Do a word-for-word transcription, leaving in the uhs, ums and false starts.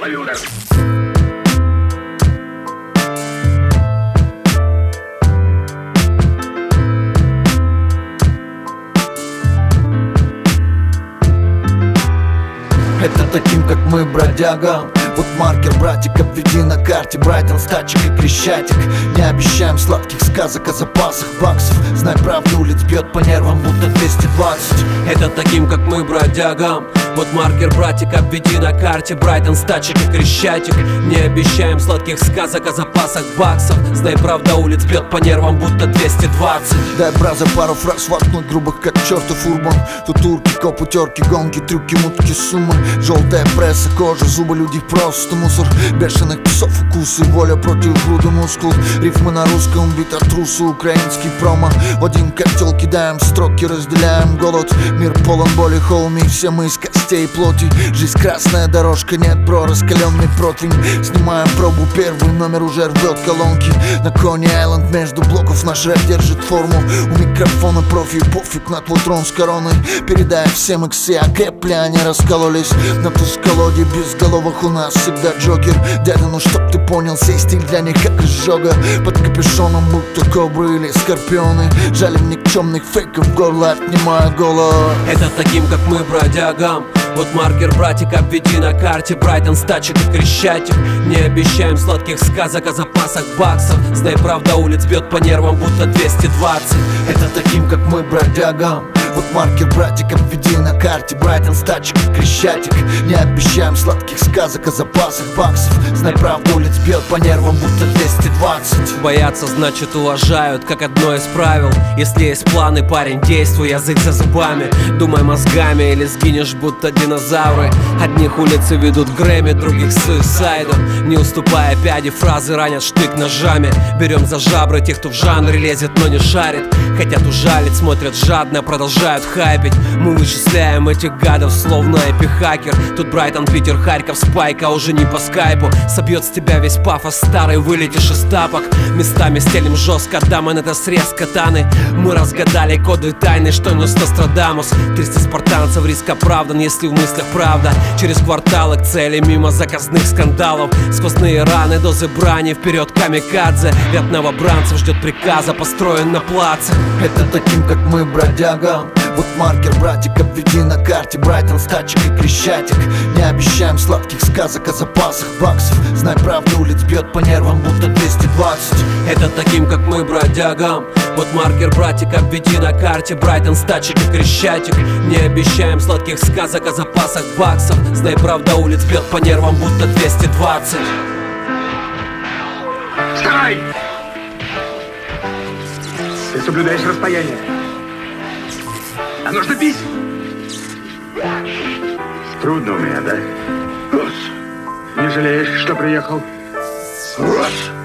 Твою дорогу. Это таким, как мы, бродягам. Вот маркер, братик, обведи на карте Брайтон, Стачек и Крещатик. Не обещаем сладких сказок о запасах баксов. Знай правду, улиц бьет по нервам, будто двести двадцать. Это таким, как мы, бродягам. Вот маркер, братик, обведи на карте Брайтон, Стачек и Крещатик. Не обещаем сладких сказок о запасах баксов. Знай, правда, улиц бьет по нервам, будто двести двадцать. Дай, браза, пару фраз воткнуть грубых, как чертов урбан. Тут турки, копы, терки, гонки, трюки, мутки, суммы. Желтая пресса, кожа, зубы, люди, просто мусор. Бешеных псов, укусы, воля против груды мускул. Рифмы на русском, бит от труса, украинский промо. В один котел кидаем строки, разделяем голод. Мир полон боли, холми, все мы из костей и плоти. Жизнь красная дорожка, нет бро, раскаленный противень. Снимаем пробу, первый номер уже рвет колонки. На Кони Айленд между блоков наш рэп держит форму. У микрофона профи, пофиг на твой трон с короной. Передай всем иксы, а кэпли они раскололись. На тусколоде безголовых у нас всегда джокер. Дядя, ну чтоб ты понял, сей стиль для них как изжога. Под капюшоном будто кобры или скорпионы. Жалим никчемных фейков, горло отнимая голову. Это таким, как мы, бродягам. Вот маркер, братик, обведи на карте Брайтон, Стачек и Крещатик. Не обещаем сладких сказок о запасах баксов. Знай, правда, улиц бьет по нервам, будто двести двадцать. Это таким, как мы, бродягам. Вот маркер, братик, обведи на карте Брайтон, Стачек и Крещатик. Не обещаем сладких сказок о запасах баксов. Знай, правда, улиц бьет по нервам, будто двести двадцать. Боятся, значит уважают, как одно из правил. Если есть планы, парень, действуй, язык за зубами. Думай мозгами, или сгинешь, будто динозавры. Одних улицы ведут к Грэмми, других суисайду. Не уступая пяди, фразы ранят штык ножами. Берем за жабры тех, кто в жанре лезет, но не шарит. Хотят ужалить, смотрят жадно, продолжают хайпить. Мы вычисляем этих гадов, словно эпихакер. Тут Брайтон, Питер, Харьков, Спайка уже не по скайпу. Собьет с тебя весь пафос старый, вылетишь из тапок. Местами стелим жестко, дамон, это срез катаны. Мы разгадали коды тайны, что нес Нострадамус. Триста спартанцев, риск оправдан, если в мыслях правда. Через кварталы к цели, мимо заказных скандалов. Сквозные раны, дозы брани, вперед камикадзе. Ряд новобранцев ждет приказа, построен на плаце. Это таким, как мы, бродягам. Вот маркер, братик, обведи на карте Брайтон, Стачек и Крещатик. Не обещаем сладких сказок о запасах баксов. Знай, правда, улиц бьет по нервам, будто двести двадцать. Это таким, как мы, бродягам. Вот маркер, братик, обведи на карте Брайтон, Стачек и Крещатик. Не обещаем сладких сказок о запасах баксов. Знай, правда, улиц бьет по нервам, будто двести двадцать. Вставай! Ты соблюдаешь расстояние. А нужно пить? Трудно у меня, да? Не жалеешь, что приехал?